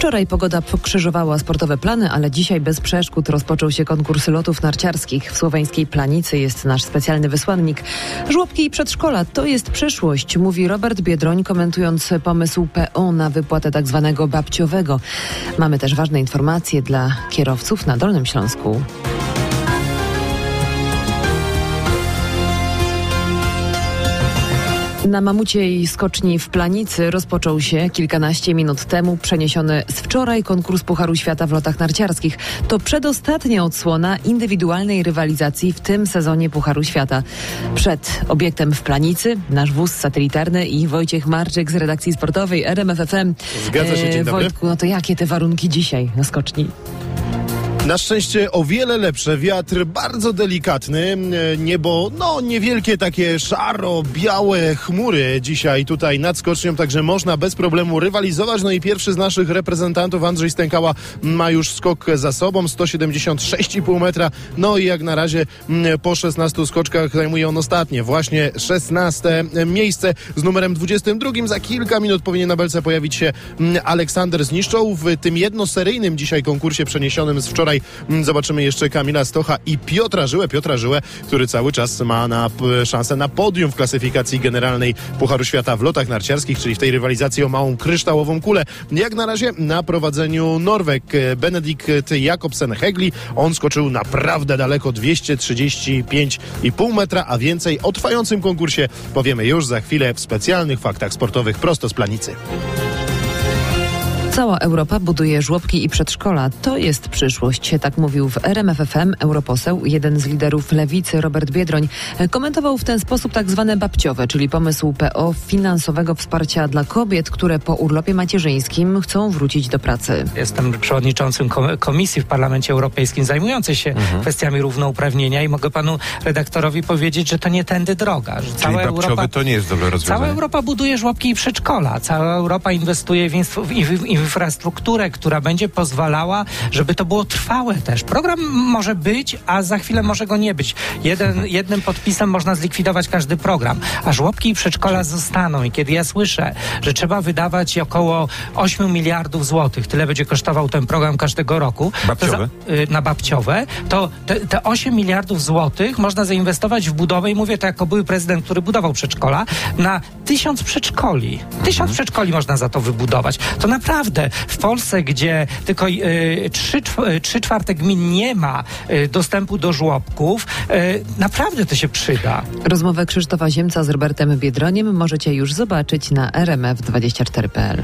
Wczoraj pogoda pokrzyżowała sportowe plany, ale dzisiaj bez przeszkód rozpoczął się konkurs lotów narciarskich. W słoweńskiej Planicy jest nasz specjalny wysłannik. Żłobki i przedszkola to jest przyszłość, mówi Robert Biedroń, komentując pomysł PO na wypłatę tak zwanego babciowego. Mamy też ważne informacje dla kierowców na Dolnym Śląsku. Na Mamuciej skoczni w Planicy rozpoczął się kilkanaście minut temu przeniesiony z wczoraj konkurs Pucharu Świata w lotach narciarskich. To przedostatnia odsłona indywidualnej rywalizacji w tym sezonie Pucharu Świata. Przed obiektem w Planicy nasz wóz satelitarny i Wojciech Marczyk z redakcji sportowej RMF FM. Zgadza się, dzień dobry. Wojtku, no to jakie te warunki dzisiaj na skoczni? Na szczęście o wiele lepsze. Wiatr bardzo delikatny. Niebo, niewielkie takie szaro-białe chmury dzisiaj tutaj nad skocznią, także można bez problemu rywalizować. No i pierwszy z naszych reprezentantów, Andrzej Stękała, ma już skok za sobą, 176,5 metra. No i jak na razie po 16 skoczkach zajmuje on ostatnie, właśnie 16 miejsce z numerem 22. Za kilka minut powinien na belce pojawić się Aleksander Zniszczoł. W tym jednoseryjnym dzisiaj konkursie przeniesionym z wczoraj zobaczymy jeszcze Kamila Stocha i Piotra Żyłę, który cały czas ma szansę na podium w klasyfikacji generalnej Pucharu Świata w lotach narciarskich, czyli w tej rywalizacji o małą kryształową kulę. Jak na razie na prowadzeniu Norweg Benedikt Jakobsen-Hegli. On skoczył naprawdę daleko, 235,5 metra, a więcej o trwającym konkursie powiemy już za chwilę w specjalnych faktach sportowych prosto z Planicy. Cała Europa buduje żłobki i przedszkola. To jest przyszłość, tak mówił w RMF FM europoseł, jeden z liderów lewicy, Robert Biedroń. Komentował w ten sposób tak zwane babciowe, czyli pomysł PO finansowego wsparcia dla kobiet, które po urlopie macierzyńskim chcą wrócić do pracy. Jestem przewodniczącym komisji w Parlamencie Europejskim zajmującej się kwestiami równouprawnienia i mogę panu redaktorowi powiedzieć, że to nie tędy droga. Że czyli babciowy to nie jest dobre rozwiązanie. Cała Europa buduje żłobki i przedszkola. Cała Europa inwestuje w infrastrukturę, która będzie pozwalała, żeby to było trwałe też. Program może być, a za chwilę może go nie być. Jednym podpisem można zlikwidować każdy program, a żłobki i przedszkola zostaną. I kiedy ja słyszę, że trzeba wydawać około 8 miliardów złotych, tyle będzie kosztował ten program każdego roku na babciowe, to te 8 miliardów złotych można zainwestować w budowę, i mówię to jako były prezydent, który budował przedszkola, na 1000 przedszkoli. 1000 przedszkoli można za to wybudować. To naprawdę w Polsce, gdzie tylko 3/4 gmin nie ma dostępu do żłobków, naprawdę to się przyda. Rozmowę Krzysztofa Ziemca z Robertem Biedroniem możecie już zobaczyć na rmf24.pl.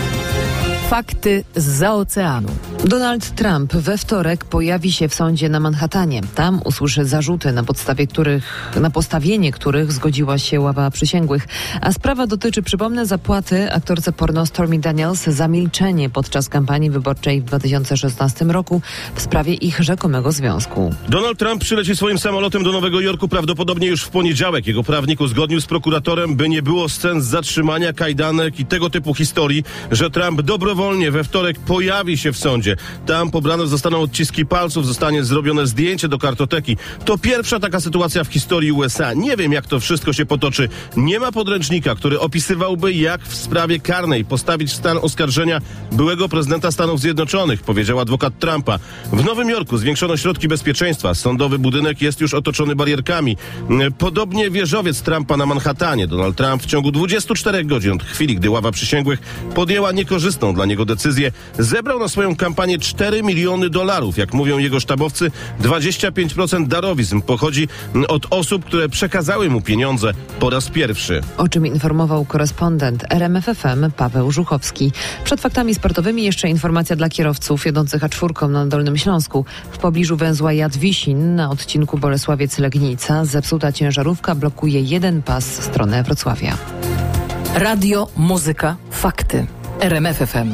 Fakty zza oceanu. Donald Trump we wtorek pojawi się w sądzie na Manhattanie. Tam usłyszy zarzuty, na postawienie których zgodziła się ława przysięgłych. A sprawa dotyczy, przypomnę, zapłaty aktorce porno Stormy Daniels za milczenie podczas kampanii wyborczej w 2016 roku w sprawie ich rzekomego związku. Donald Trump przyleci swoim samolotem do Nowego Jorku prawdopodobnie już w poniedziałek. Jego prawnik uzgodnił z prokuratorem, by nie było scen zatrzymania, kajdanek i tego typu historii, że Trump dobrowolnie we wtorek pojawi się w sądzie. Tam pobrane zostaną odciski palców, zostanie zrobione zdjęcie do kartoteki. To pierwsza taka sytuacja w historii USA. Nie wiem, jak to wszystko się potoczy. Nie ma podręcznika, który opisywałby, jak w sprawie karnej postawić w stan oskarżenia byłego prezydenta Stanów Zjednoczonych, powiedział adwokat Trumpa. W Nowym Jorku zwiększono środki bezpieczeństwa. Sądowy budynek jest już otoczony barierkami. Podobnie wieżowiec Trumpa na Manhattanie. Donald Trump w ciągu 24 godzin od chwili, gdy ława przysięgłych podjęła niekorzystną dla niego decyzję, zebrał na swoją kampanię $4 miliony. Jak mówią jego sztabowcy, 25% darowizn pochodzi od osób, które przekazały mu pieniądze po raz pierwszy. O czym informował korespondent RMF FM Paweł Żuchowski. Przed faktami sportowymi jeszcze informacja dla kierowców jadących A4 na Dolnym Śląsku. W pobliżu węzła Jadwisin na odcinku Bolesławiec-Legnica zepsuta ciężarówka blokuje jeden pas w stronę Wrocławia. Radio, muzyka, fakty. RMF FM.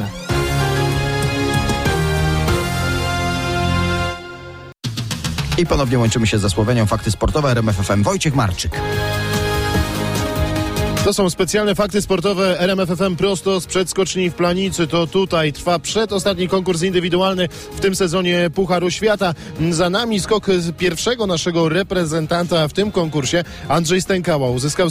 I ponownie łączymy się ze Słowenią. Fakty sportowe RMF FM. Wojciech Marczyk. To są specjalne fakty sportowe RMF FM prosto z przedskoczni w Planicy. To tutaj trwa przedostatni konkurs indywidualny w tym sezonie Pucharu Świata. Za nami skok pierwszego naszego reprezentanta w tym konkursie. Andrzej Stękała uzyskał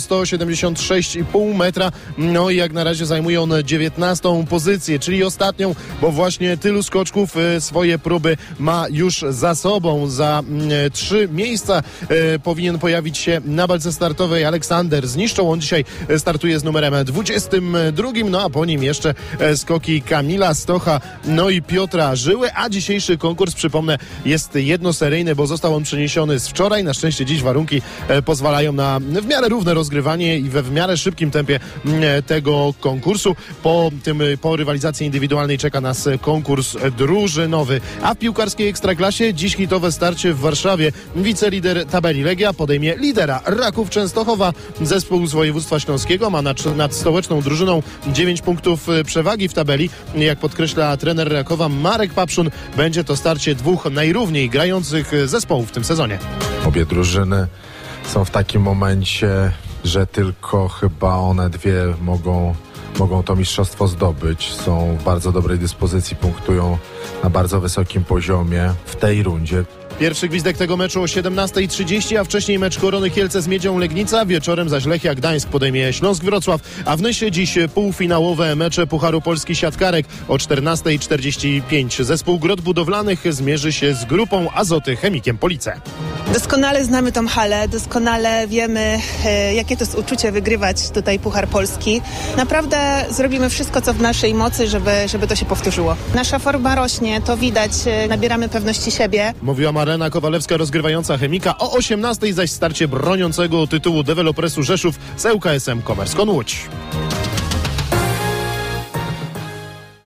176,5 metra. No i jak na razie zajmuje on 19. pozycję, czyli ostatnią, bo właśnie tylu skoczków swoje próby ma już za sobą. Za 3 miejsca powinien pojawić się na balce startowej Aleksander Zniszczą. On dzisiaj startuje z numerem 22, no a po nim jeszcze skoki Kamila Stocha, no i Piotra Żyły, a dzisiejszy konkurs, przypomnę, jest jednoseryjny, bo został on przeniesiony z wczoraj. Na szczęście dziś warunki pozwalają na w miarę równe rozgrywanie i w miarę szybkim tempie tego konkursu. Po rywalizacji indywidualnej czeka nas konkurs drużynowy. A w piłkarskiej Ekstraklasie dziś hitowe starcie w Warszawie. Wicelider tabeli Legia podejmie lidera Raków Częstochowa. Zespół z województwa śląskiego ma nad stołeczną drużyną 9 punktów przewagi w tabeli. Jak podkreśla trener Rakowa Marek Papszun, będzie to starcie dwóch najrówniej grających zespołów w tym sezonie. Obie drużyny są w takim momencie, że tylko chyba one dwie mogą to mistrzostwo zdobyć. Są w bardzo dobrej dyspozycji, punktują na bardzo wysokim poziomie w tej rundzie. Pierwszy gwizdek tego meczu o 17:30, a wcześniej mecz Korony Kielce z Miedzią Legnica. Wieczorem zaś Lechia Gdańsk podejmie Śląsk Wrocław, a w Nysie dziś półfinałowe mecze Pucharu Polski Siatkarek o 14:45. Zespół Grot Budowlanych zmierzy się z grupą Azoty Chemikiem Police. Doskonale znamy tą halę, doskonale wiemy, jakie to jest uczucie wygrywać tutaj Puchar Polski. Naprawdę zrobimy wszystko, co w naszej mocy, żeby to się powtórzyło. Nasza forma rośnie, to widać, nabieramy pewności siebie. Mówiła Marlena Kowalewska, rozgrywająca Chemika. O 18:00 zaś starcie broniącego tytułu dewelopresu Rzeszów z ŁKS-em Kommerską Łódź.